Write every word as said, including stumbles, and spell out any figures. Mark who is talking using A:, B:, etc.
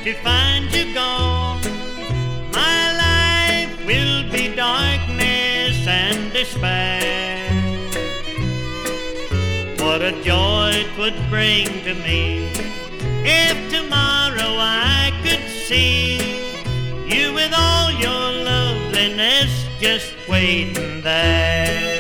A: to find you gone. My life will be darkness and despair. What a joy it would bring to me if tomorrow I could see you with all your loveliness just waiting there.